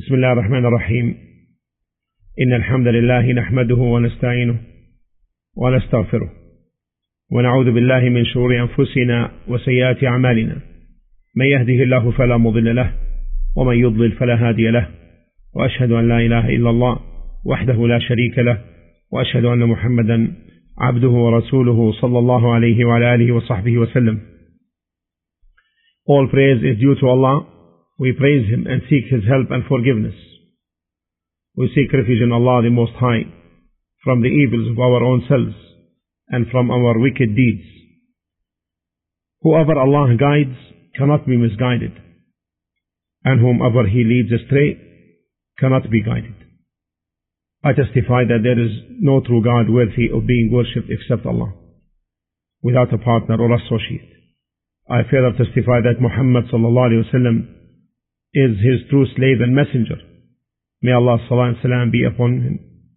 بسم الله الرحمن الرحيم إن الحمد لله نحمده ونستعينه ونستغفره ونعوذ بالله من شرور أنفسنا وسيئات أعمالنا من يهده الله فلا مضل له ومن يضلل فلا هادي له وأشهد أن لا إله إلا الله وحده لا شريك له وأشهد أن محمدا عبده ورسوله صلى الله عليه وعلى آله وصحبه وسلم. All praise is due to Allah. We praise Him and seek His help and forgiveness. We seek refuge in Allah the Most High from the evils of our own selves and from our wicked deeds. Whoever Allah guides cannot be misguided, and whomever He leads astray cannot be guided. I testify that there is no true God worthy of being worshipped except Allah, without a partner or associate. I further testify that Muhammad sallallahu alaihi wasallam is His true slave and messenger. May Allah sallallahu alaihi wasallam be upon him,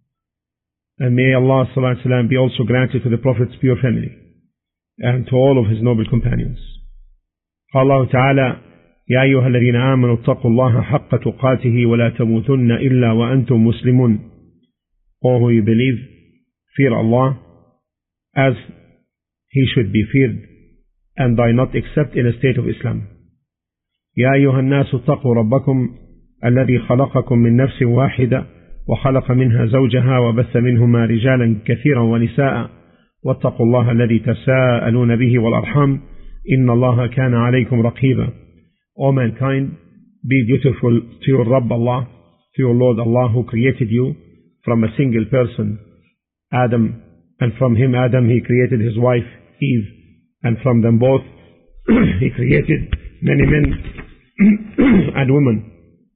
and may Allah sallallahu alaihi wasallam be also granted to the Prophet's pure family and to all of his noble companions. Allah Ta'ala, يا أيها الذين آمنوا اتقوا الله حق تقاته ولا تموتن إلا وأنتم مسلمون. All who you believe, fear Allah as He should be feared, and die not except in a state of Islam. يا أيها الناس اتقوا ربكم الذي خلقكم من نفس واحدة وخلق منها زوجها وبث منهما رجالا كثيرا ونساء واتقوا الله الذي تساءلون به والأرحام إن الله كان عليكم رقيبا. O mankind, be dutiful to your Rabb Allah, to your Lord Allah, who created you from a single person, Adam, and from him, Adam, He created his wife, Eve, and from them both He created many men and women.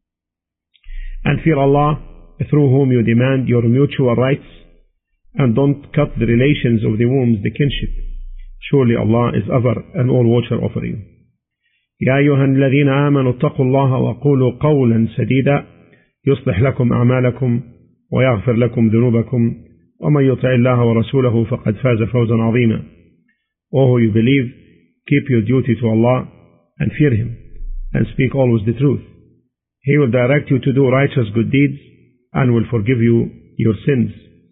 And fear Allah, through whom you demand your mutual rights, and don't cut the relations of the wombs, the kinship. Surely Allah is ever and all watcher over you. يا أيها الذين آمنوا اتقوا الله وقولوا قولا سديدا يصلح لكم أعمالكم ويغفر لكم ذنوبكم ومن يطع الله ورسوله فقد فاز فوزا عظيما. O who you believe, keep your duty to Allah and fear Him, and speak always the truth. He will direct you to do righteous good deeds and will forgive you your sins.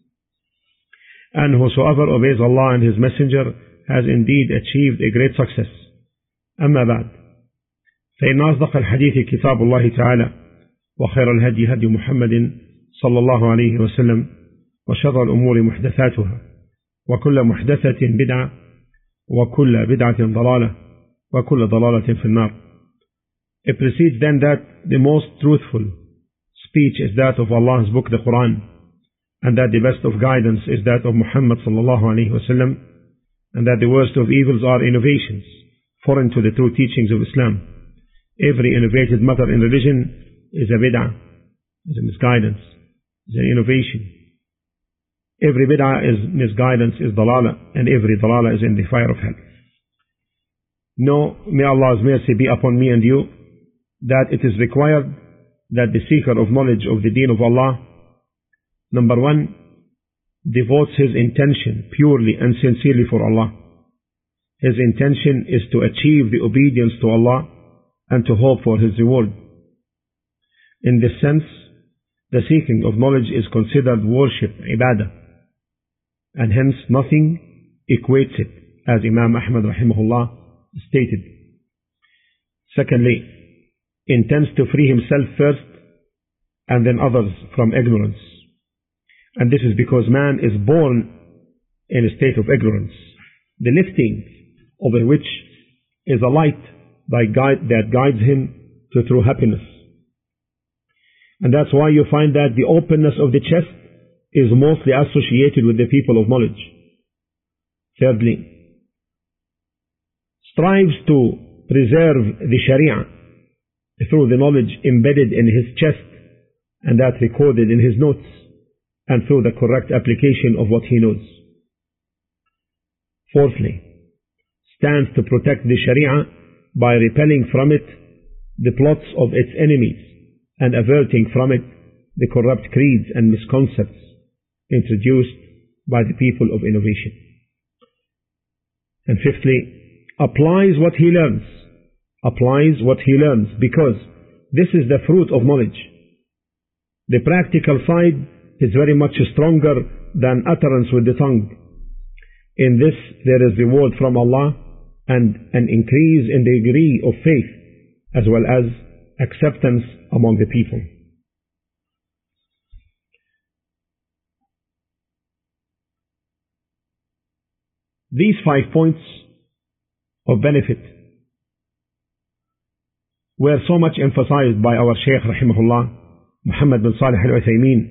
And whosoever obeys Allah and His Messenger has indeed achieved a great success. أما بعد، فإن أصدق الحديث كتاب الله تعالى وخير الهدي هدي محمد صلى الله عليه وسلم وشر الأمور محدثاتها وكل محدثة بدعة وكل بدعة ضلالة وكل ضلالة في النار. It precedes then that the most truthful speech is that of Allah's book, the Quran, and that the best of guidance is that of Muhammad sallallahu alaihi wasallam, and that the worst of evils are innovations foreign to the true teachings of Islam. Every innovated matter in religion is a bid'ah, is a misguidance, is an innovation. Every bid'ah is misguidance, is dalala, and every dalala is in the fire of hell. No, may Allah's mercy be upon me and you, that it is required that the seeker of knowledge of the deen of Allah, number one, devotes his intention purely and sincerely for Allah. His intention is to achieve the obedience to Allah and to hope for His reward. In this sense, the seeking of knowledge is considered worship, ibadah, and hence nothing equates it, as Imam Ahmad rahimahullah stated. Secondly, intends to free himself first and then others from ignorance. And this is because man is born in a state of ignorance, the lifting over which is a light that guides him to true happiness. And that's why you find that the openness of the chest is mostly associated with the people of knowledge. Thirdly, strives to preserve the Sharia through the knowledge embedded in his chest and that recorded in his notes, and through the correct application of what he knows. Fourthly, stands to protect the Sharia by repelling from it the plots of its enemies and averting from it the corrupt creeds and misconcepts introduced by the people of innovation. And fifthly, applies what he learns, because this is the fruit of knowledge, The practical side is very much stronger than utterance with the tongue. In this there is reward from Allah and an increase in the degree of faith as well as acceptance among the people. These 5 points of benefit were so much emphasized by our Shaykh rahimahullah, Muhammad bin Salih al-Uthaymeen,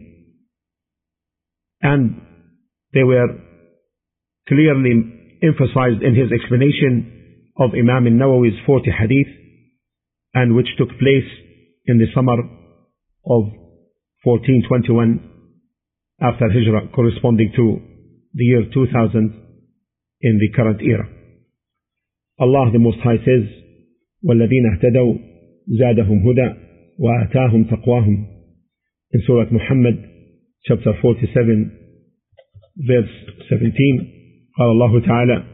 and they were clearly emphasized in his explanation of Imam al-Nawawi's 40 hadith, and which took place in the summer of 1421 after Hijrah, corresponding to the year 2000 in the current era. Allah the Most High says, وَالَّذِينَ اهْتَدَوْا زَادَهُمْ هُدًى وَآتَاهُمْ تَقْوَاهُمْ, in Surah Muhammad chapter 47 verse 17. قال الله تعالى,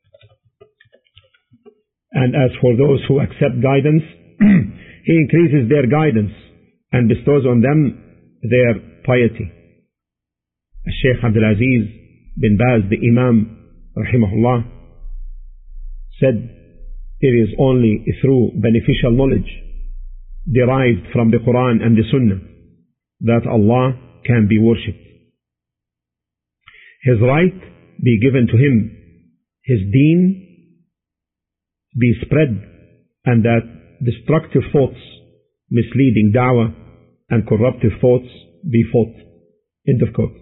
and as for those who accept guidance, He increases their guidance and bestows on them their piety. Shaykh Abdul Aziz bin Baz, the Imam rahimahullah, said, it is only through beneficial knowledge derived from the Quran and the Sunnah that Allah can be worshipped. His right be given to Him, His deen be spread, and that destructive thoughts, misleading da'wah, and corruptive thoughts be fought. End of quote.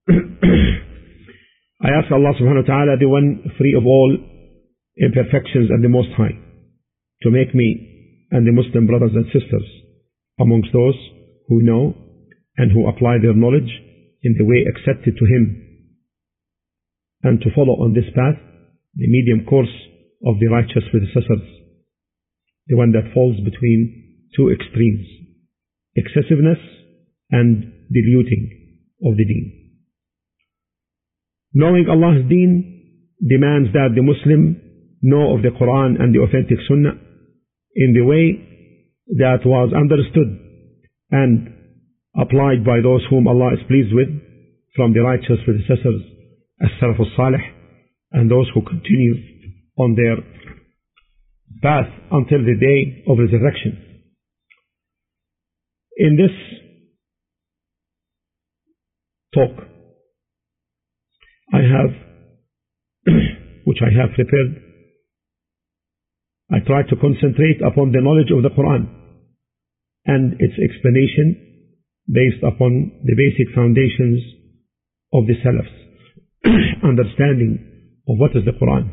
I ask Allah subhanahu wa ta'ala, the one free of all imperfections and the Most High, to make me and the Muslim brothers and sisters amongst those who know and who apply their knowledge in the way accepted to Him, and to follow on this path the medium course of the righteous predecessors, the one that falls between two extremes, excessiveness and diluting of the deen. Knowing Allah's deen demands that the Muslim know of the Quran and the authentic Sunnah in the way that was understood and applied by those whom Allah is pleased with from the righteous predecessors, as-Salaf al-Salih, and those who continue on their path until the day of resurrection. In this talk which I have prepared, I try to concentrate upon the knowledge of the Quran and its explanation based upon the basic foundations of the Salafs, understanding of what is the Quran.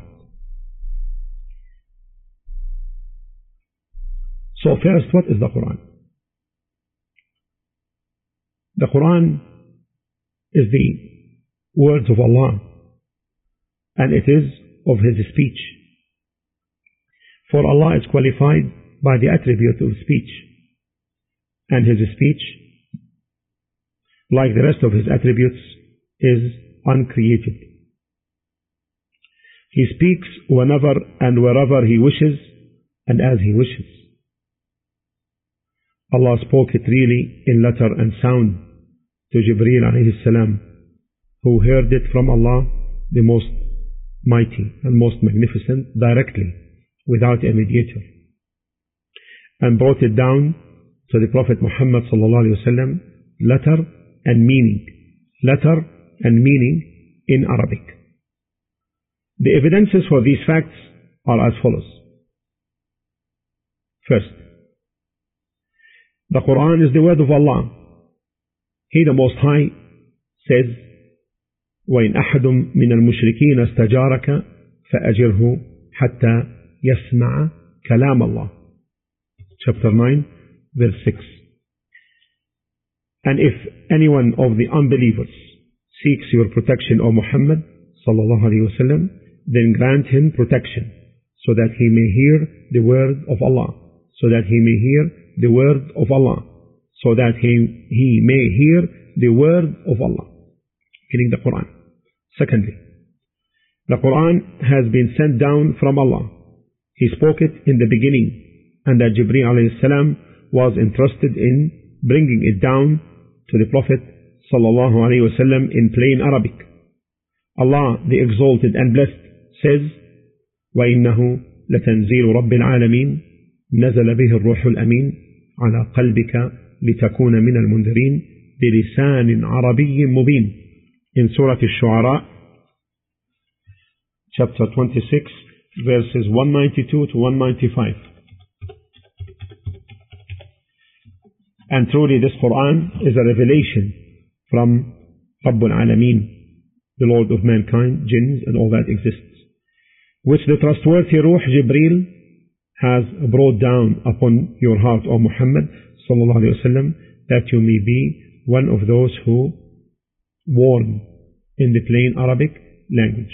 So first, what is the Quran? The Quran is the words of Allah, and it is of His speech. For Allah is qualified by the attribute of speech, and His speech, like the rest of His attributes, is uncreated. He speaks whenever and wherever He wishes and as He wishes. Allah spoke it really in letter and sound to Jibreel alayhi salam, who heard it from Allah, the most mighty and most magnificent, directly, without a mediator, and brought it down to the Prophet Muhammad sallallahu alaihi wasallam, letter and meaning in Arabic. The evidences for these facts are as follows. First, the Quran is the word of Allah. He, the Most High, says, وَإِنْ أَحَدٌ مِّنَ الْمُشْرِكِينَ اسْتَجَارَكَ فَأَجِرْهُ حَتَّى يَسْمَعَ كَلَامَ اللَّهِ. Chapter 9, verse 6. And if anyone of the unbelievers seeks your protection, O Muhammad sallallahu alaihi wasallam, then grant him protection, so that he may hear the word of Allah, so that he may hear the word of Allah, so that he may hear the word of Allah, meaning the Quran. Secondly, the Quran has been sent down from Allah. He spoke it in the beginning, and that Jibreel alayhi salam was entrusted in bringing it down to the Prophet sallallahu alaihi wasallam in plain Arabic. Allah, the Exalted and Blessed, says, وَإِنَّهُ لَتَنزِيلُ رَبِّ الْعَالَمِينَ نَزَلَ بِهِ الرُّوحُ الْأَمِينُ عَلَى قَلْبِكَ لِتَكُونَ مِنَ الْمُنذِرِينَ بِلِسَانٍ عَرَبِيٍّ مُبِينٍ. In Surah Al-Shu'ara, chapter 26, verses 192 to 195. And truly this Quran is a revelation from Rabbul Alameen, the Lord of mankind, jinns and all that exists, which the trustworthy Ruh Jibreel has brought down upon your heart, O Muhammad sallallahu alaihi wasallam, that you may be one of those who warn in the plain Arabic language.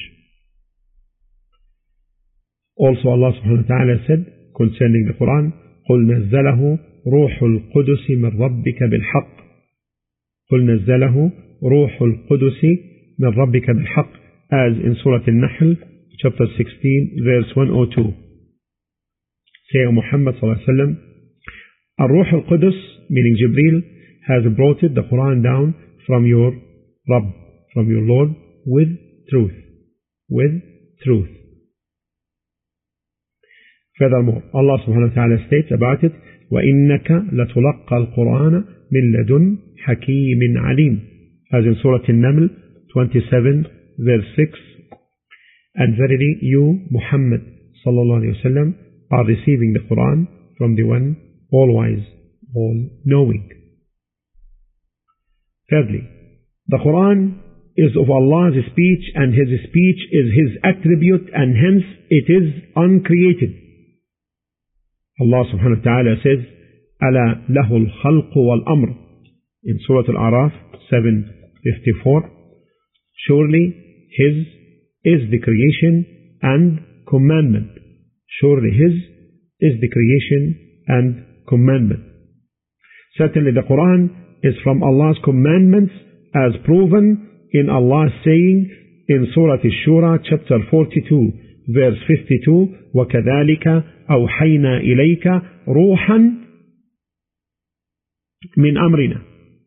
Also Allah subhanahu wa ta'ala said concerning the Quran, قُلْ نَزَّلَهُ روح القدس من ربك بالحق. قُلْ نَزَّلَهُ روح القدس من ربك بالحق, as in Surah Al-Nahl, chapter 16, verse 102. Say, O Muhammad sallallahu alaihi wasallam, Ar-Ruh al-Qudus, meaning Jibreel, has brought it, the Quran, down from your Rabb, from your Lord, with truth. With truth. Furthermore, Allah subhanahu wa ta'ala states about it, وَإِنَّكَ لَتُلَقَّى الْقُرْآنَ مِنْ لَدُنْ حَكِيمٍ عَلِيمٍ, as in Surah Al-Naml 27, verse 6. And verily you, Muhammad sallallahu alayhi wa sallam, are receiving the Quran from the one all-wise, all-knowing. Thirdly, the Quran is of Allah's speech, and His speech is His attribute, and hence it is uncreated. Allah subhanahu wa ta'ala says, أَلَا لَهُ الْخَلْقُ وَالْأَمْرُ, in Surah Al-A'raf 7:54. Surely His is the creation and commandment. Surely His is the creation and commandment. Certainly the Quran is from Allah's commandments, as proven in Allah's saying in Surah Al-Shura, chapter 42, verse 52, وَكَذَلِكَ أَوْحَيْنَا إِلَيْكَ رُوحًا مِنْ أَمْرِنَا.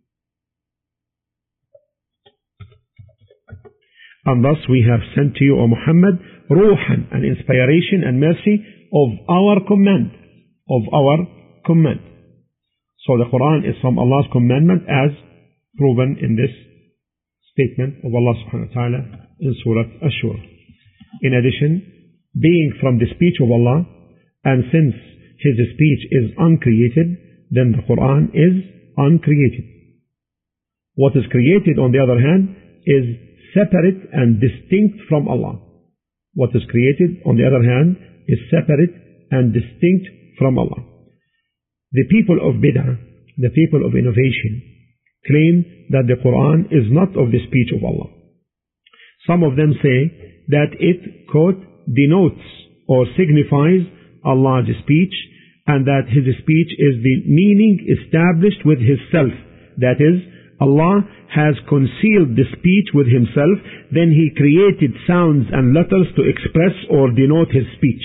And thus we have sent to you, O Muhammad, ruhan, an inspiration and mercy of our command. Of our command. So the Quran is from Allah's commandment, as proven in this statement of Allah subhanahu wa ta'ala in Surah Ash-Shura. In addition, being from the speech of Allah, and since His speech is uncreated, then the Quran is uncreated. What is created, on the other hand, is separate and distinct from Allah. What is created, on the other hand, is separate and distinct from Allah. The people of Bid'ah, the people of innovation, claim that the Quran is not of the speech of Allah. Some of them say that it, quote, denotes or signifies Allah's speech, and that His speech is the meaning established with His self. That is, Allah has concealed the speech with Himself, then He created sounds and letters to express or denote His speech.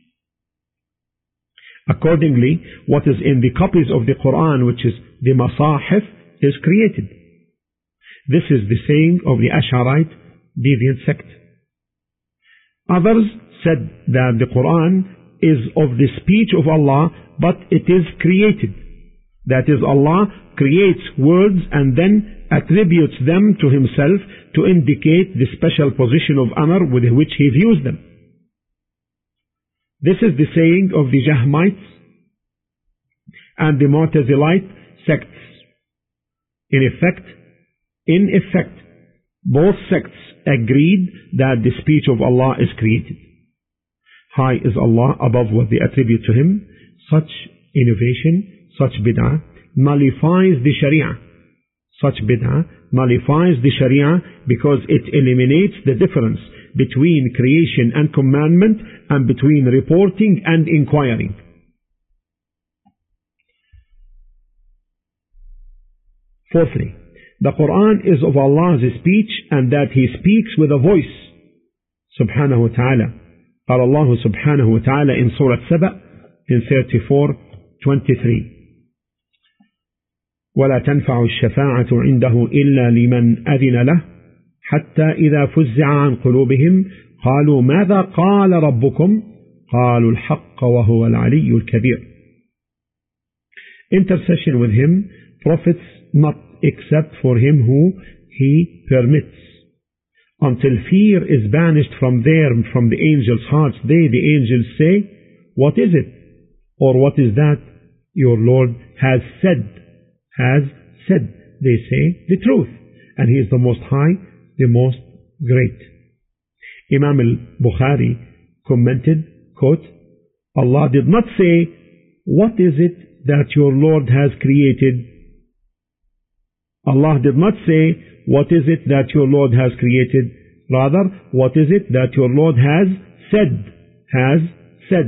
Accordingly, what is in the copies of the Quran, which is the Masahif, is created. This is the saying of the Ash'arite deviant sect. Others said that the Quran is of the speech of Allah, but it is created. That is, Allah creates words and then attributes them to Himself to indicate the special position of honor with which He views them. This is the saying of the Jahmites and the Mu'tazilite sects. In effect, both sects agreed that the speech of Allah is created. High is Allah above what they attribute to Him. Such innovation, such bid'ah, nullifies the Sharia. Such bid'ah nullifies the Sharia because it eliminates the difference between creation and commandment, and between reporting and inquiring. Fourthly, the Quran is of Allah's speech, and that He speaks with a voice, subhanahu wa ta'ala. قال الله سبحانه وتعالى in Surah Saba in 34:23. ولا تنفع الشفاعة عنده إلا لمن أذن له حتى إذا فزع عن قلوبهم قالوا ماذا قال ربكم قالوا الحق وهو العلي الكبير. Intercession with him profits not except for him who he permits. Until fear is banished from the angels' hearts, they, the angels, say, what is it? Or what is that your Lord has said? Has said. They say the truth. And he is the most high, the most great. Imam al-Bukhari commented, quote, Allah did not say, what is it that your Lord has created? Allah did not say, what is it that your Lord has created? Rather, what is it that your Lord has said? Has said.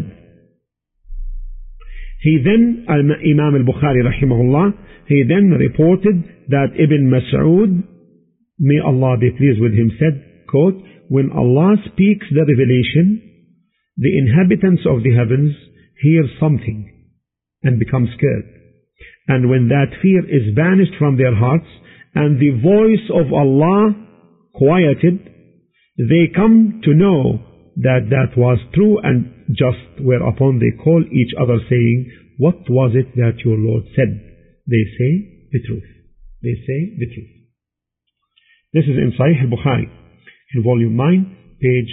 He then, Imam al-Bukhari rahimahullah, he then reported that Ibn Mas'ud, may Allah be pleased with him, said, quote, when Allah speaks the revelation, the inhabitants of the heavens hear something and become scared. And when that fear is banished from their hearts and the voice of Allah quieted, they come to know that that was true and just, whereupon they call each other saying, what was it that your Lord said? They say the truth. They say the truth. This is in Sahih al-Bukhari, in volume 9, page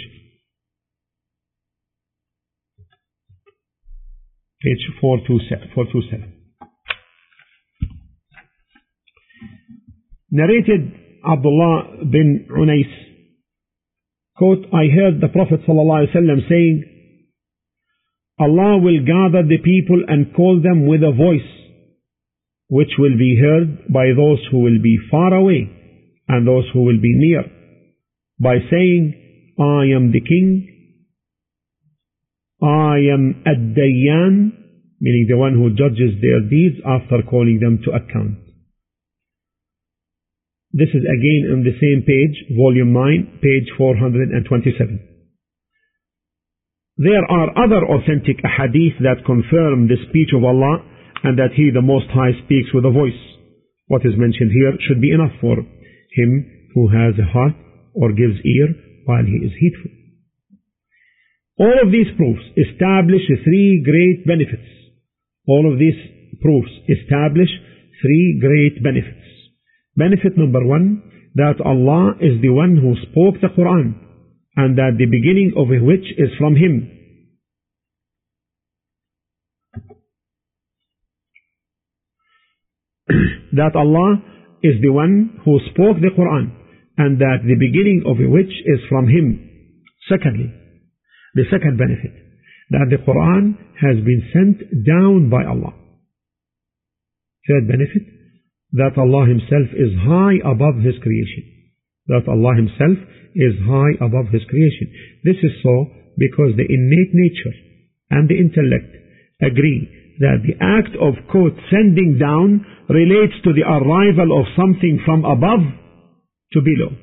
427. Narrated Abdullah bin Unais, quote, I heard the Prophet ﷺ saying, Allah will gather the people and call them with a voice which will be heard by those who will be far away and those who will be near, by saying, I am the king, I am ad-Dayyan, meaning the one who judges their deeds after calling them to account. This is again on the same page, volume 9, page 427. There are other authentic ahadith that confirm the speech of Allah and that He, the Most High, speaks with a voice. What is mentioned here should be enough for him who has a heart or gives ear while he is heedful. All of these proofs establish three great benefits. All of these proofs establish three great benefits. Benefit number one, that Allah is the one who spoke the Quran, and that the beginning of which is from Him. That Allah is the one who spoke the Quran, and that the beginning of which is from Him. Secondly, the second benefit, that the Quran has been sent down by Allah. Third benefit, that Allah Himself is high above His creation. That Allah Himself is high above His creation. This is so because the innate nature and the intellect agree that the act of, quote, sending down relates to the arrival of something from above to below.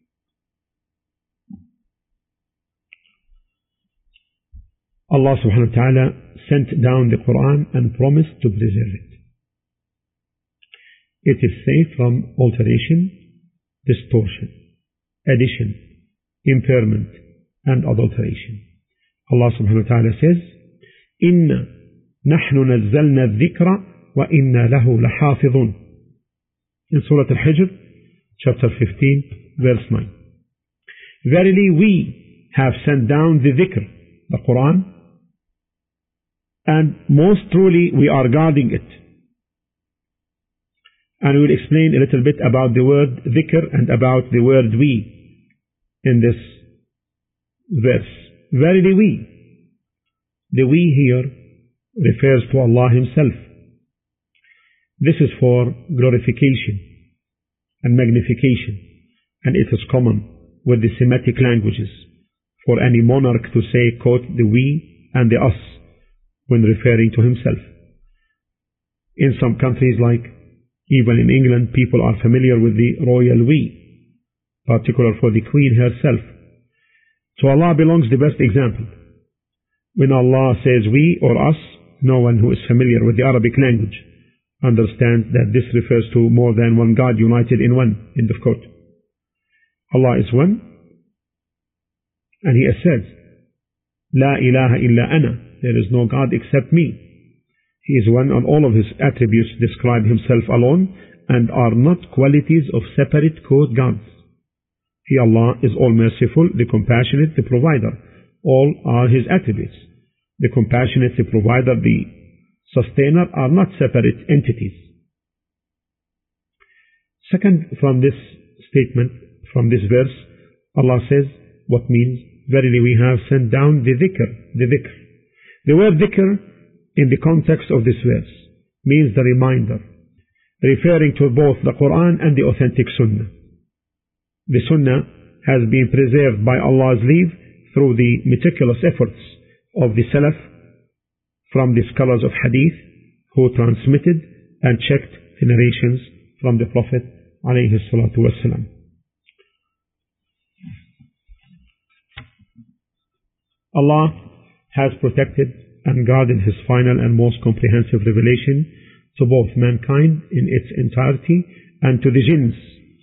Allah subhanahu wa ta'ala sent down the Quran and promised to preserve it. It is safe from alteration, distortion, addition, impairment, and adulteration. Allah subhanahu wa ta'ala says, Inna nahnu nazzalna al-dhikra wa inna lahu lahafidhun. In Surah Al-Hijr, chapter 15, verse 9. Verily we have sent down the dhikr, the Quran, and most truly we are guarding it. And we will explain a little bit about the word dhikr and about the word we in this verse. Verily we. The we here refers to Allah Himself. This is for glorification and magnification, and it is common with the Semitic languages for any monarch to say, quote, the we and the us when referring to himself. In some countries, like even in England, people are familiar with the royal we, particular for the Queen herself. To Allah belongs the best example. When Allah says we or us, no one who is familiar with the Arabic language understand that this refers to more than one God united in one. End of quote. Allah is one, and He asserts, La ilaha illa ana, there is no God except me. He is one, and all of His attributes describe Himself alone and are not qualities of separate quote gods. He, Allah, is all merciful, the compassionate, the provider. All are His attributes. The compassionate, the provider, the sustainer are not separate entities. Second, from this statement, from this verse, Allah says, what means, verily we have sent down the dhikr, the dhikr. The word dhikr in the context of this verse means the reminder, referring to both the Quran and the authentic Sunnah. The Sunnah has been preserved by Allah's leave through the meticulous efforts of the Salaf, from the scholars of Hadith who transmitted and checked the narrations from the Prophet alayhi salatu wasalam. Allah has protected and guarded His final and most comprehensive revelation to both mankind in its entirety and to the jinns.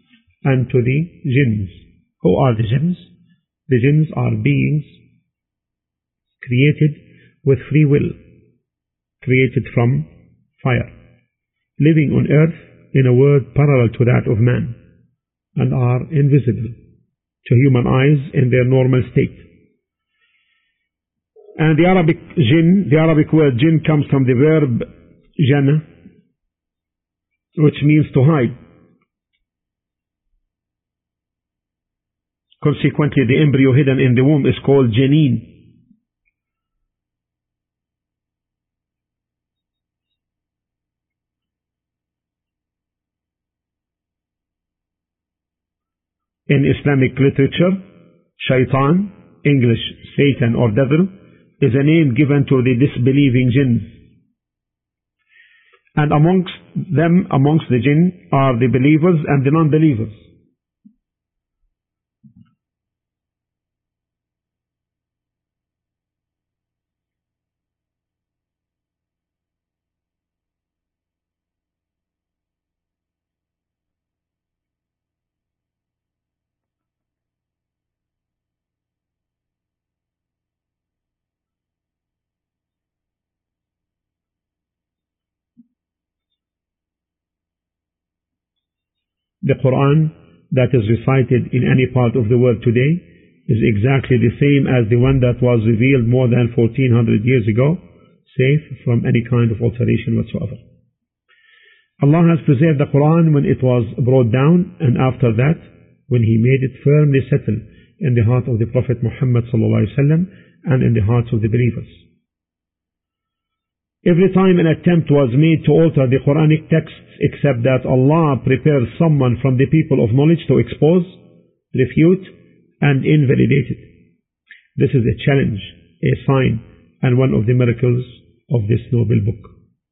Who are the jinns? The jinns are beings created with free will, created from fire, living on earth in a world parallel to that of man, and are invisible to human eyes in their normal state. And the Arabic word jinn comes from the verb jana, which means to hide. Consequently, the embryo hidden in the womb is called janeen. In Islamic literature, shaitan, English Satan or devil, is a name given to the disbelieving jinn. And amongst the jinn are the believers and the non-believers. The Quran that is recited in any part of the world today is exactly the same as the one that was revealed more than 1400 years ago, safe from any kind of alteration whatsoever. Allah has preserved the Quran when it was brought down, and after that, when He made it firmly settle in the heart of the Prophet Muhammad ﷺ and in the hearts of the believers. Every time an attempt was made to alter the Quranic texts, except that Allah prepares someone from the people of knowledge to expose, refute, and invalidate it. This is a challenge, a sign, and one of the miracles of this noble book.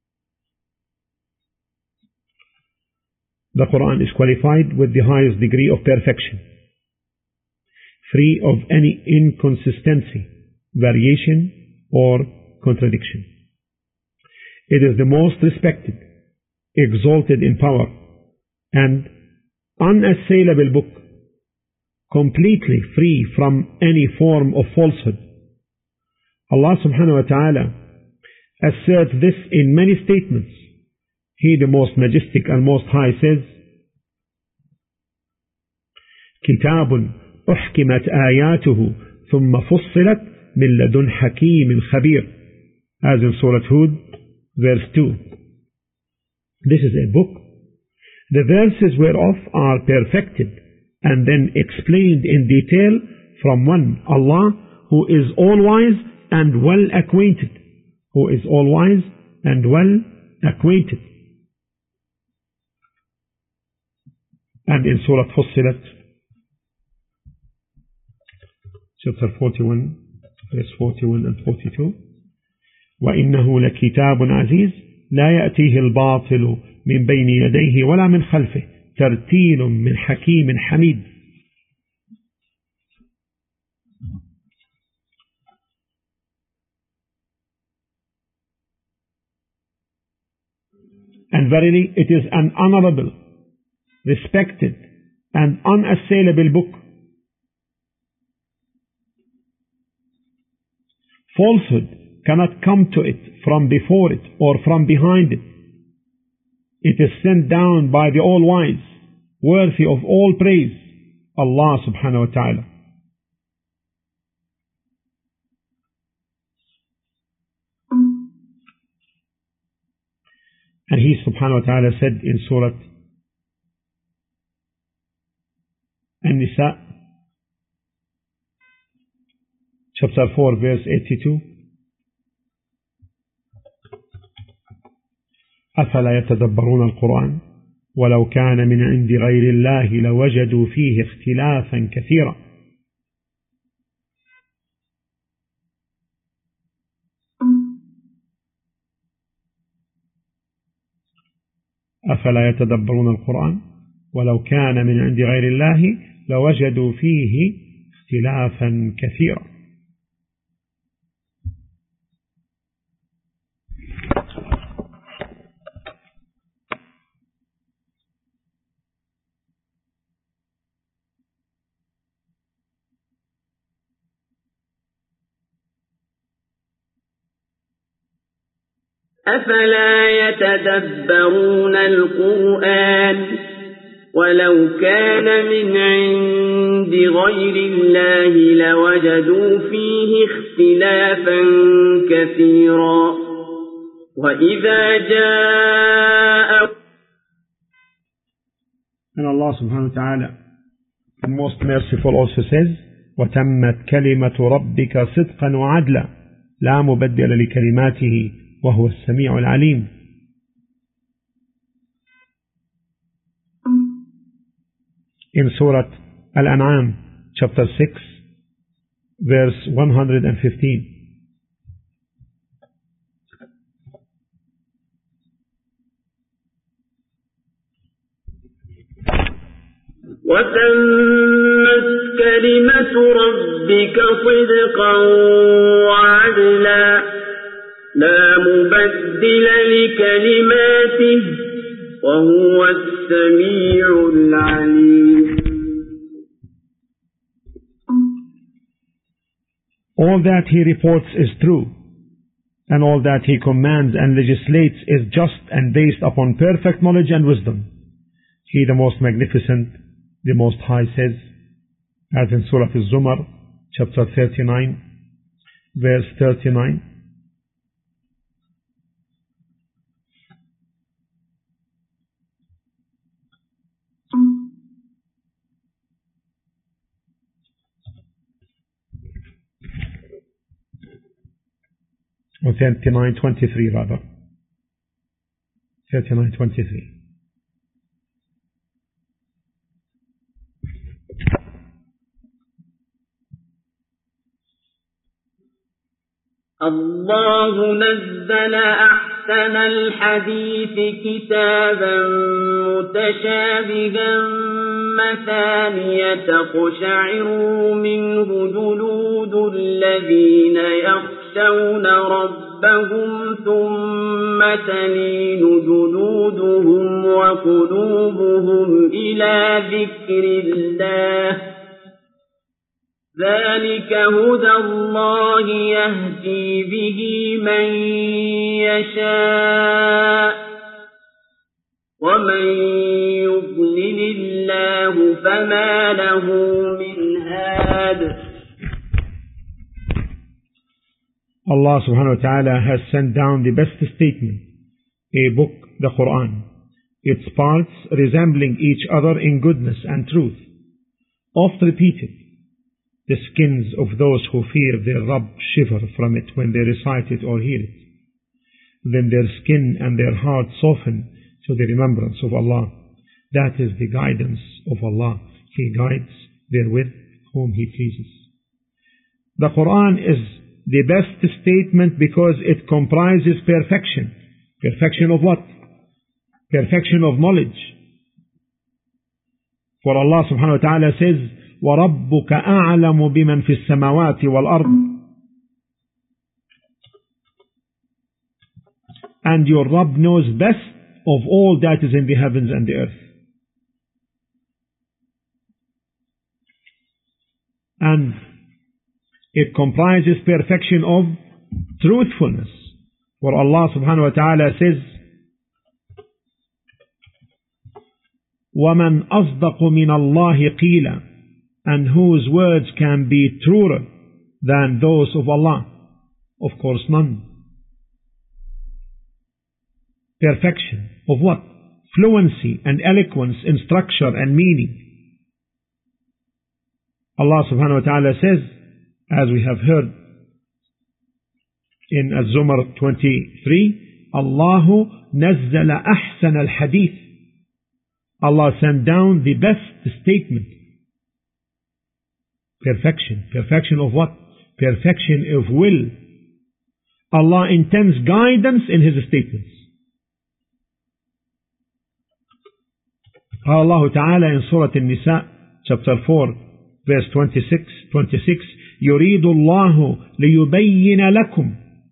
The Quran is qualified with the highest degree of perfection, free of any inconsistency, variation, or contradiction. It is the most respected, exalted in power, and unassailable book, completely free from any form of falsehood. Allah subhanahu wa ta'ala asserts this in many statements. He, the most majestic and most high, says, كتاب أحكمت آياته ثم فصلت من لدن حكيم خبير, as in Surah Hud, verse 2. This is a book, the verses whereof are perfected and then explained in detail from one, Allah, who is all-wise and well-acquainted. Who is all-wise and well-acquainted. And in Surah Fussilat, chapter 41, verse 41 and 42, وَإِنَّهُ لَكِتَابٌ عَزِيزٌ لَا يَأْتِيهِ الْبَاطِلُ مِنْ بَيْنِ يَدَيْهِ وَلَا مِنْ خَلْفِهِ تَرْتِيلٌ مِنْ حَكِيمٍ حَمِيدٍ. and verily it is an honorable, respected, and unassailable book. Falsehood cannot come to it from before it or from behind it. It is sent down by the All-Wise, worthy of all praise, Allah subhanahu wa ta'ala. And He subhanahu wa ta'ala said in Surah An-Nisa, chapter 4, verse 82, أفلا يتدبرون القرآن ولو كان من عند غير الله لوجدوا فيه اختلافا كثيرا. أفلا يتدبرون القرآن ولو كان من عند غير الله لوجدوا فيه اختلافا كثيرا. أفلا يتدبرون القرآن ولو كان من عند غير الله لوجدوا فيه اختلافا كثيرا وإذا جاء. And Allah subhanahu wa ta'ala, the most merciful, also says, وَتَمَّتْ كَلِمَةُ رَبِّكَ صِدْقًا وَعَدْلًا لَا مُبَدِّلَ لِكَلِمَاتِهِ وَهُوَ السَّمِيعُ الْعَلِيمُ. In Surah Al-An'am, chapter 6, verse 115. وَتَمَّتْ كَلِمَةُ رَبِّكَ صِدْقًا وَعَدْلًا لا مبدل لكلماته وهو السميع العليم. All that He reports is true, and all that He commands and legislates is just and based upon perfect knowledge and wisdom. He, the most magnificent, the most high, says, as in Surah Al-Zumar, chapter 39, verse 39, or 39:23 rather. 39:23. الله نزل أحسن الحديث كتابا متشابها مثانية تقشعر منه جلود الذين يخشون ربهم ثم تلين جلودهم وقلوبهم إلى ذكر الله ذلك هدى الله يهدي به من يشاء ومن يضلل الله فما له من هاد. Allah subhanahu wa ta'ala has sent down the best statement, a book, the Quran, its parts resembling each other in goodness and truth, oft repeated. The skins of those who fear their Rabb shiver from it when they recite it or hear it. Then their skin and their heart soften to the remembrance of Allah. That is the guidance of Allah. He guides therewith whom He pleases. The Quran is the best statement because it comprises perfection. Perfection of what? Perfection of knowledge. For Allah subhanahu wa ta'ala says, وَرَبُّكَ أَعْلَمُ بِمَنْ فِي السَّمَوَاتِ وَالْأَرْضِ. And your Rabb knows best of all that is in the heavens and the earth. And it comprises perfection of truthfulness. For Allah subhanahu wa ta'ala says, وَمَنْ أَصْدَقُ مِنَ اللَّهِ قِيلًا, and whose words can be truer than those of Allah? Of course none. Perfection of what? Fluency and eloquence in structure and meaning. Allah subhanahu wa ta'ala says, as we have heard in Az-Zumar 23, Allahu nazzala ahsan al-hadith. Allah sent down the best statement. Perfection. Perfection of what? Perfection of will. Allah intends guidance in His statements. قال الله تعالى in Surah An-Nisa, chapter 4, verse 26, يريد الله ليبين لكم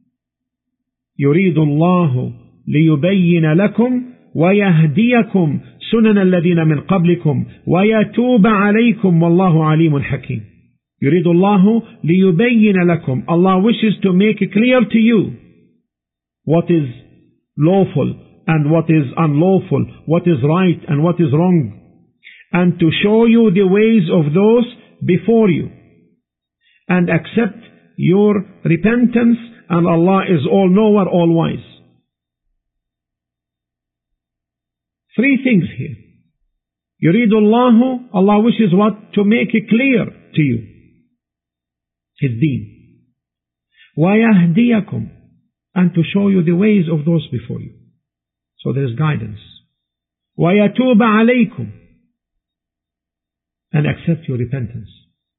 ويهديكم سنن الذين من قبلكم ويتوب عليكم والله عليم حكيم. يريد الله ليبين لكم. Allah wishes to make it clear to you what is lawful and what is unlawful, what is right and what is wrong, and to show you the ways of those before you, and accept your repentance, and Allah is all-knower, all-wise. Three things here. يريد الله, Allah wishes what? To make it clear to you, His deen. وَيَهْدِيَكُمْ, and to show you the ways of those before you. So there is guidance. وَيَتُوبَ عَلَيْكُمْ, and accept your repentance.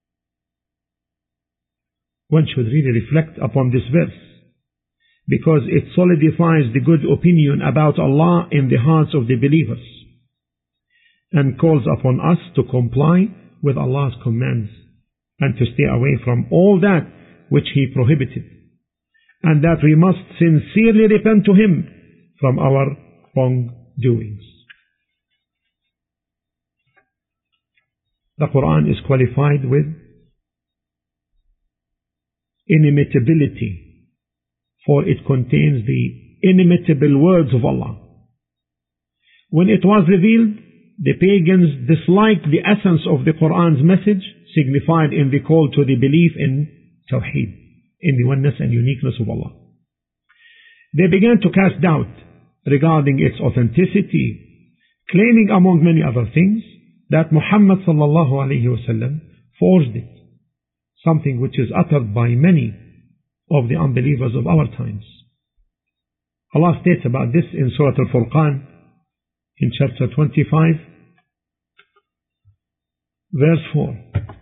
One should really reflect upon this verse, because it solidifies the good opinion about Allah in the hearts of the believers, and calls upon us to comply with Allah's commands, and to stay away from all that which He prohibited, and that we must sincerely repent to Him from our wrongdoings. The Quran is qualified with inimitability, for it contains the inimitable words of Allah. When it was revealed, the pagans disliked the essence of the Quran's message, signified in the call to the belief in Tawheed, in the oneness and uniqueness of Allah. They began to cast doubt regarding its authenticity, claiming among many other things that Muhammad sallallahu alayhi wasallam forged it, something which is uttered by many of the unbelievers of our times. Allah states about this in Surah Al-Furqan in chapter 25, verse 4.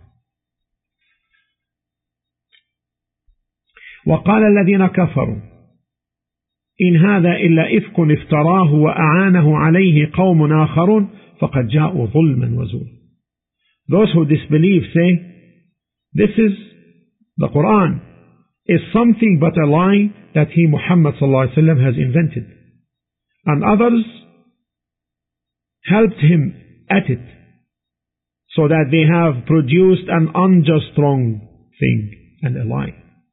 وقال الذين كفروا إن هذا إلا إفك افتراه وأعانه عليه قوم آخرون فقد جاءوا ظلما وزورا. Those who disbelieve say, this is the Quran is something but a lie that he, Muhammad sallallahu alaihi wasallam, has invented, and others helped him at it, so that they have produced an unjust wrong thing and a lie.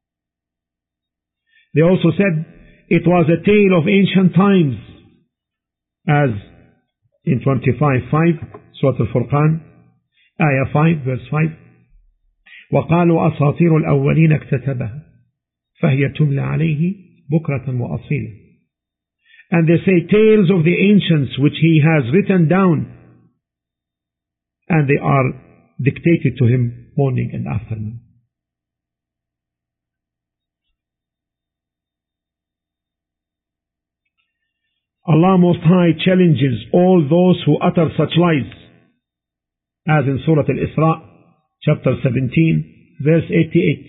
They also said it was a tale of ancient times, as in 25:5, Surah Al-Furqan, Ayah 5, verse 5. وقالوا أساطير الأولين اكتتبها فهي تملى عليه بكرة وأصيلا. And they say tales of the ancients which he has written down, and they are dictated to him morning and afternoon. Allah Most High challenges all those who utter such lies, as in Surah Al-Isra, chapter 17, verse 88.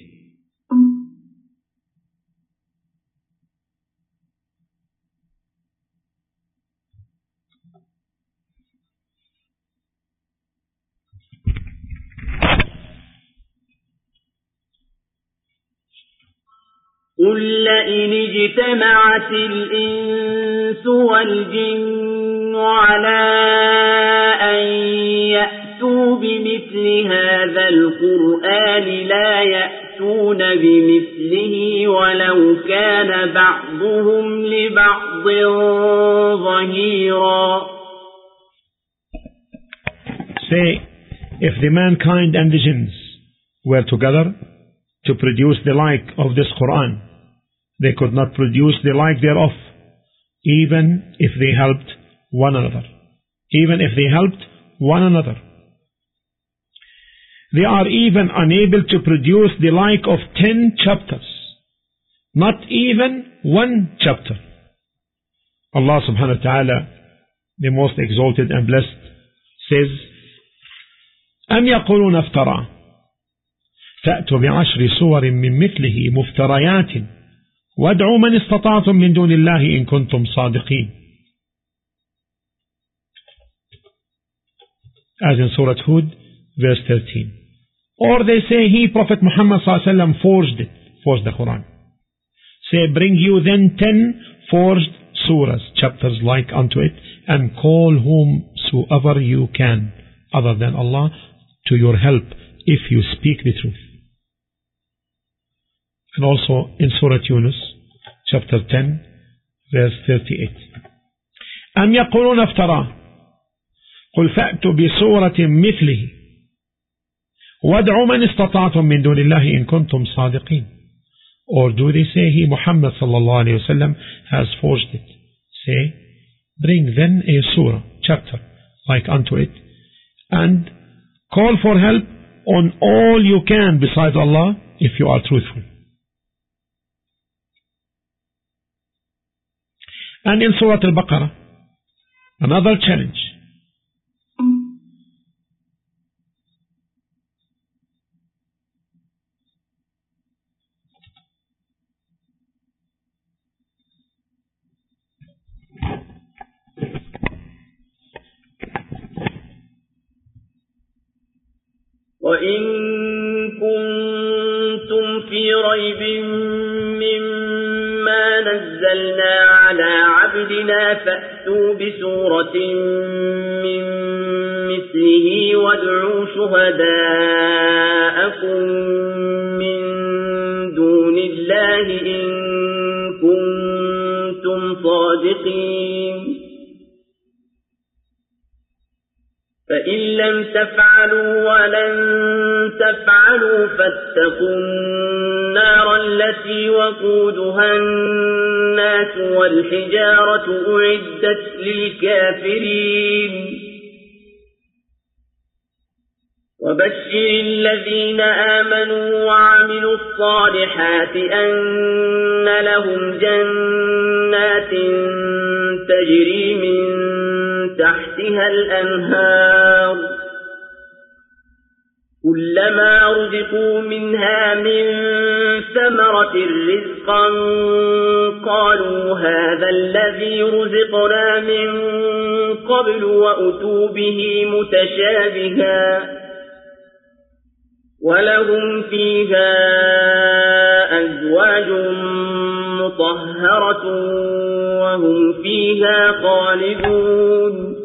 قل لئن اجتمعت الإنس والجن على أن يأتوا بمثل هذا القرآن لا يأتون بمثله ولو كان بعضهم لبعض ظهيرا. Say, if the mankind and the jinns were together to produce the like of this Quran, they could not produce the like thereof, even if they helped one another. Even if they helped one another. They are even unable to produce the like of 10 chapters. Not even one chapter. Allah subhanahu wa ta'ala, the most exalted and blessed, says, أم يقولون افترى فأتوا بعشر سور من مثله مفتريات وادعوا من استطعتم من دون الله إن كنتم صادقين. As in Surah Hud, verse 13. Or they say he, Prophet Muhammad ﷺ, forged the Quran. Say, bring you then 10 forged surahs, chapters like unto it, and call whomsoever you can, other than Allah, to your help, if you speak the truth. And also in Surah Yunus, chapter 10, verse 38. أم يقولون افتراه قل فأتوا بسورة مثله وادعوا من استطعتم من دون الله إن كنتم صادقين. Or do they say he, Muhammad sallallahu alayhi wa sallam, has forged it? Say, bring then a surah, chapter, like unto it, and call for help on all you can besides Allah if you are truthful. And in Surah Al-Baqarah, another challenge. وإن كنتم في ريب مما نزلنا على عبدنا فأتوا بسورة من مثله وادعوا شهداءكم من دون الله إن كنتم صادقين. فإن لم تفعلوا ولن تفعلوا فاتقوا النار التي وقودها الناس والحجارة أعدت للكافرين. وبشر الذين آمنوا وعملوا الصالحات أن لهم جنات تجري من تحتها الأنهار كلما رزقوا منها من ثمرة رزقا قالوا هذا الذي رزقنا من قبل وأتوا به متشابها ولهم فيها أزواج مطهرة وهم فيها خالدون.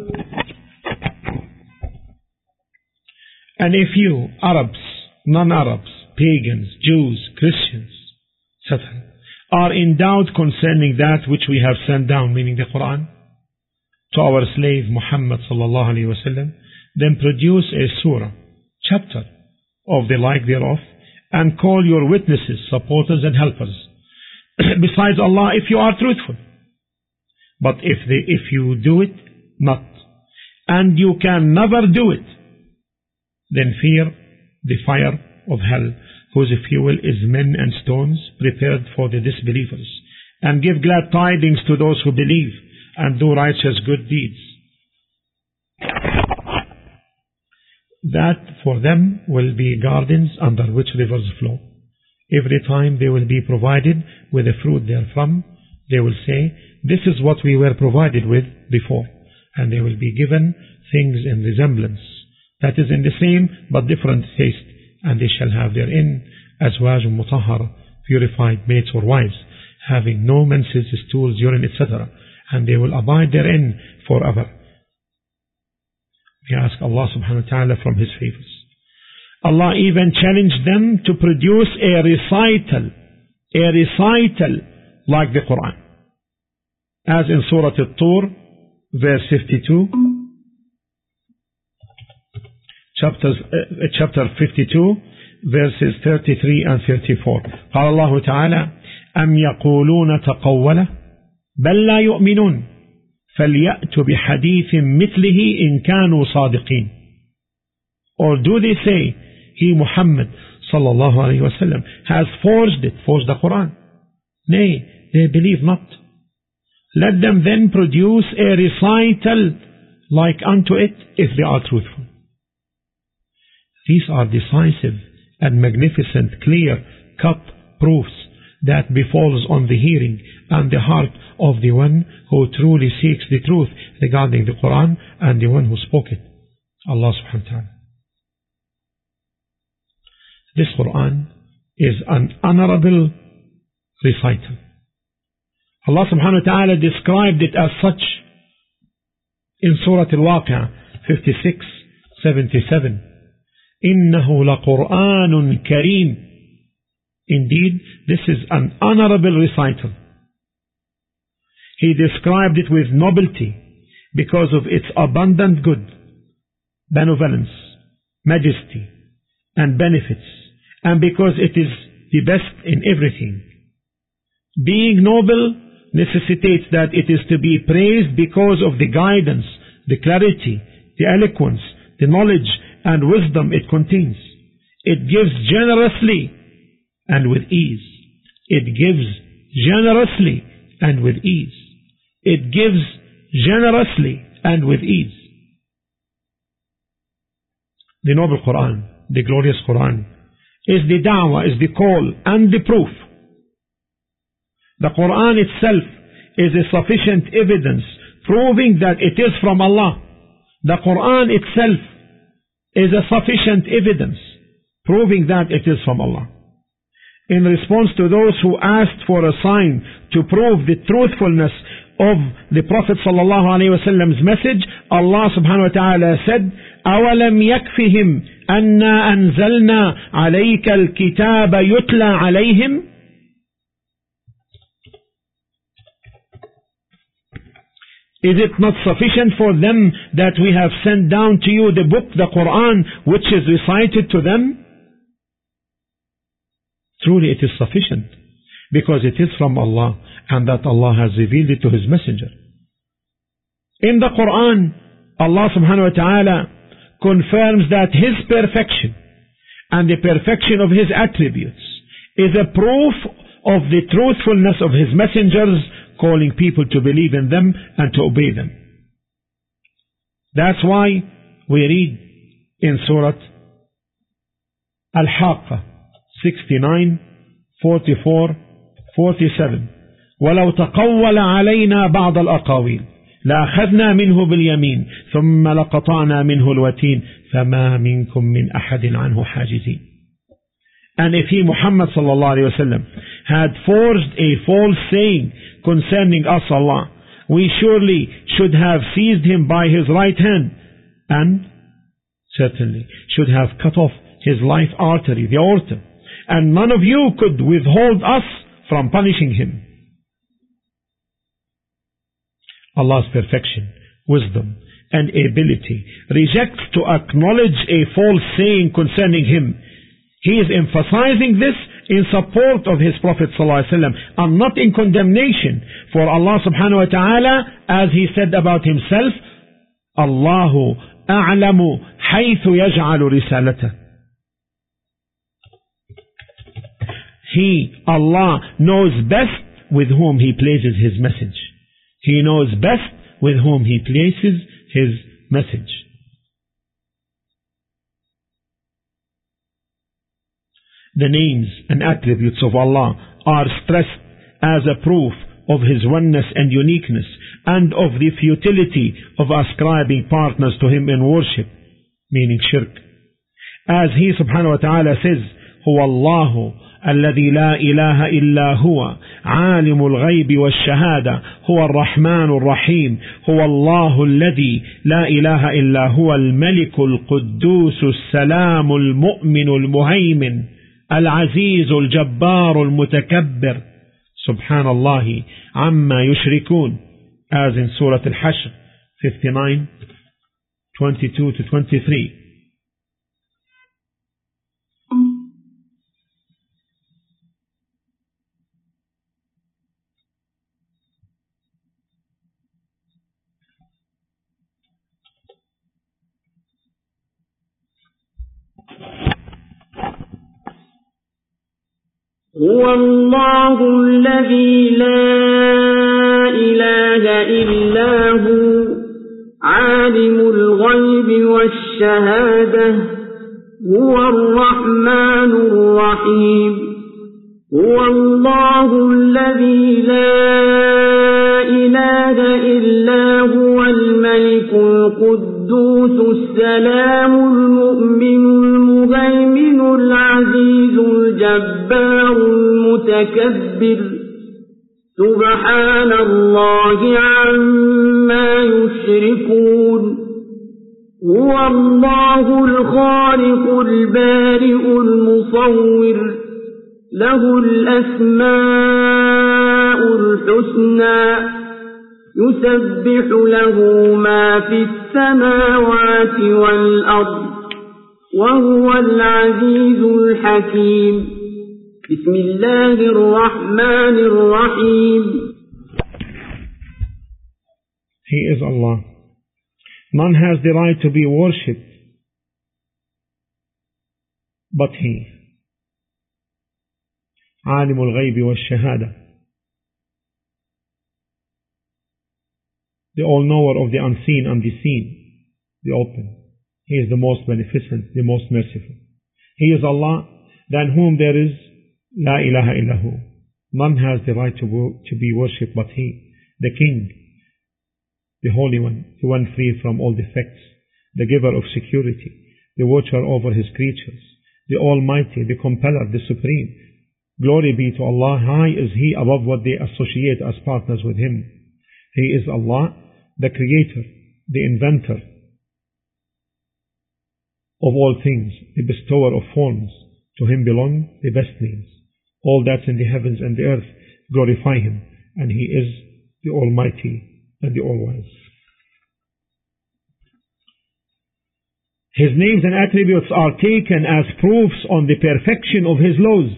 And if you, Arabs, non-Arabs, pagans, Jews, Christians, etc., are in doubt concerning that which we have sent down, meaning the Quran, to our slave Muhammad sallallahu alayhi wa sallam, then produce a surah, chapter, of the like thereof, and call your witnesses, supporters and helpers, besides Allah, if you are truthful. But if you do it not, and you can never do it, then fear the fire of hell, whose fuel is men and stones prepared for the disbelievers, and give glad tidings to those who believe and do righteous good deeds, that for them will be gardens under which rivers flow. Every time they will be provided with the fruit therefrom, they will say, this is what we were provided with before, and they will be given things in resemblance, that is in the same but different taste, and they shall have therein azwajun mutahhara, purified mates or wives, having no menses, stools, urine, etc. And they will abide therein forever. We ask Allah subhanahu wa ta'ala from His favors. Allah even challenged them to produce a recital like the Quran. As in Surah At-Tur, verse 52, chapter 52, verses 33 and 34. قال الله تعالى: أم يقولون تقوله بل لا يؤمنون فليأتوا بحديث مثله إن كانوا صادقين. Or do they say, he Muhammad sallallahu alayhi wa sallam has forged the Quran? Nay, they believe not. Let them then produce a recital like unto it if they are truthful. These are decisive and magnificent, clear-cut proofs that befalls on the hearing and the heart of the one who truly seeks the truth regarding the Quran and the one who spoke it, Allah subhanahu wa ta'ala. This Quran is an honorable recital. Allah subhanahu wa ta'ala described it as such in Surah Al-Waqi'ah 56:77. إِنَّهُ لَقُرْآنٌ كَرِيمٌ. Indeed, this is an honorable recital. He described it with nobility because of its abundant good, benevolence, majesty, and benefits, and because it is the best in everything. Being noble necessitates that it is to be praised because of the guidance, the clarity, the eloquence, the knowledge and wisdom it contains. It gives generously and with ease. It gives generously and with ease. It gives generously and with ease. The noble Quran, the glorious Quran, is the da'wah, is the call and the proof. The Quran itself is a sufficient evidence proving that it is from Allah. The Quran itself is a sufficient evidence proving that it is from Allah. In response to those who asked for a sign to prove the truthfulness of the Prophet ﷺ's message, Allah subhanahu wa ta'ala said, أَوَلَمْ يَكْفِهِمْ أَنَّا أَنزَلْنَا عَلَيْكَ الْكِتَابَ يُتْلَى عَلَيْهِمْ. Is it not sufficient for them that we have sent down to you the book, the Quran, which is recited to them? Truly it is sufficient, because it is from Allah, and that Allah has revealed it to His Messenger. In the Quran, Allah subhanahu wa ta'ala confirms that His perfection and the perfection of His attributes is a proof of the truthfulness of His messengers, calling people to believe in them and to obey them. That's why we read in Surah Al-Haqqah 69, 44, 47, وَلَوْ تَقَوَّلَ عَلَيْنَا بَعْضَ الْأَقَاوِيلِ لَأَخَذْنَا مِنْهُ بِالْيَمِينِ ثُمَّ لَقَطَعْنَا مِنْهُ الْوَتِينَ فَمَا مِنْكُمْ مِنْ أَحَدٍ عَنْهُ حَاجِزِينَ. And if he, Muhammad sallallahu alayhi wa sallam, had forged a false saying concerning us, Allah, we surely should have seized him by his right hand, and certainly should have cut off his life artery, the aorta, and none of you could withhold us from punishing him. Allah's perfection, wisdom, and ability rejects to acknowledge a false saying concerning him. He is emphasizing this in support of his Prophet ﷺ and not in condemnation. For Allah subhanahu wa ta'ala, as he said about himself, Allahu a'lamu haythu yaj'alu risalata. He, Allah, knows best with whom He places His message. He knows best with whom He places His message. The names and attributes of Allah are stressed as a proof of His oneness and uniqueness, and of the futility of ascribing partners to Him in worship, meaning shirk. As He subhanahu wa ta'ala says, هو الله الذي لا إله إلا هو عالم الغيب والشهادة هو الرحمن الرحيم هو الله الذي لا إله إلا هو الملك القدوس السلام المؤمن المهيمن العزيز الجبار المتكبر سبحان الله عما يشركون, as in Surah Al-Hashr 59, 22 to 23. هو الله الذي لا إله إلا هو عالم الغيب والشهادة هو الرحمن الرحيم هو الله الذي لا إله إلا هو الملك القدوس السلام المؤمن المهيمن العزيز الجبار المتكبر سبحان الله عما يشركون هو الله الخالق البارئ المصور له الأسماء الحسنى يسبح له ما في السماوات والأرض وهو العزيز الحكيم بسم الله الرحمن الرحيم. He is Allah. None has the right to be worshipped but He. عالم الغيب والشهادة, the all-knower of the unseen and the seen, the open. He is the most beneficent, the most merciful. He is Allah, than whom there is La ilaha illahu. None has the right to be worshipped but He, the King, the Holy One, the one free from all defects, the giver of security, the watcher over His creatures, the Almighty, the Compeller, the Supreme. Glory be to Allah, high is He above what they associate as partners with Him. He is Allah, the Creator, the Inventor of all things, the Bestower of forms. To Him belong the best names. All that's in the heavens and the earth glorify Him, and He is the Almighty and the All-Wise. His names and attributes are taken as proofs on the perfection of His laws.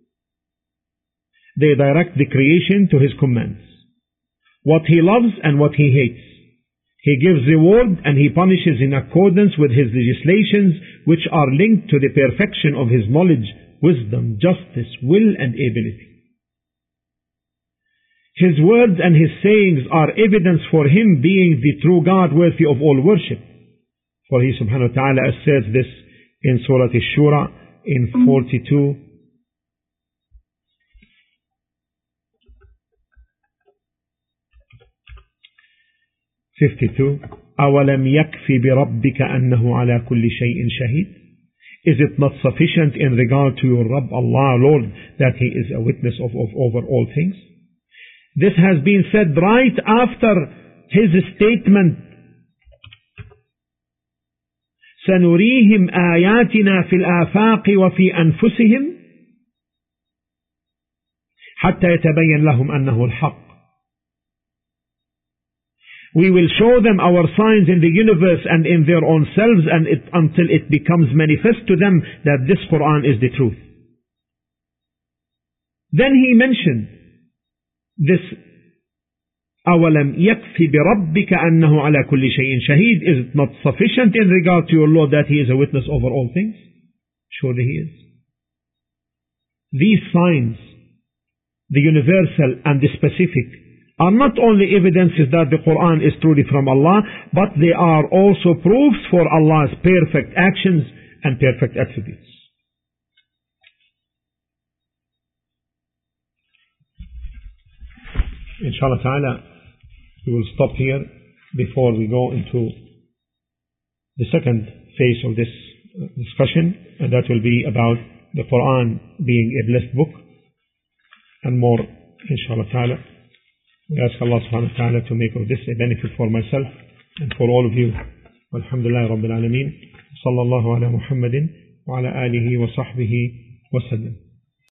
They direct the creation to His commands. What He loves and what He hates. He gives reward and He punishes in accordance with His legislations, which are linked to the perfection of His knowledge, wisdom, justice, will and ability. His words and His sayings are evidence for Him being the true God worthy of all worship. For He subhanahu wa ta'ala asserts this in Surah Ash-Shura in 42. أَوَلَمْ يَكْفِ بِرَبِّكَ أَنَّهُ عَلَى كُلِّ شَيْءٍ شَهِيدٌ. Is it not sufficient in regard to your Rabb, Allah, Lord, that He is a witness over all things? This has been said right after His statement, سَنُرِيهِمْ آيَاتِنَا فِي الْآفَاقِ وَفِي أَنفُسِهِمْ حَتَّى يَتَبَيَّنَ لَهُمْ أَنَّهُ الْحَقُّ. We will show them our signs in the universe and in their own selves until it becomes manifest to them that this Quran is the truth. Then He mentioned this أَوَلَمْ يَكْفِ بِرَبِّكَ أَنَّهُ عَلَى كُلِّ شَيْءٍ شَهِيدٌ. Is it not sufficient in regard to your Lord that He is a witness over all things? Surely He is. These signs, the universal and the specific, are not only evidences that the Quran is truly from Allah, but they are also proofs for Allah's perfect actions and perfect attributes. Inshallah ta'ala, we will stop here before we go into the second phase of this discussion, and that will be about the Quran being a blessed book, and more, inshallah ta'ala. We ask Allah subhanahu wa ta'ala to make of this a benefit for myself and for all of you. Walhamdulillah Rabbil Alameen. Sallallahu ala Muhammadin wa ala alihi wa sahbihi wa sallam.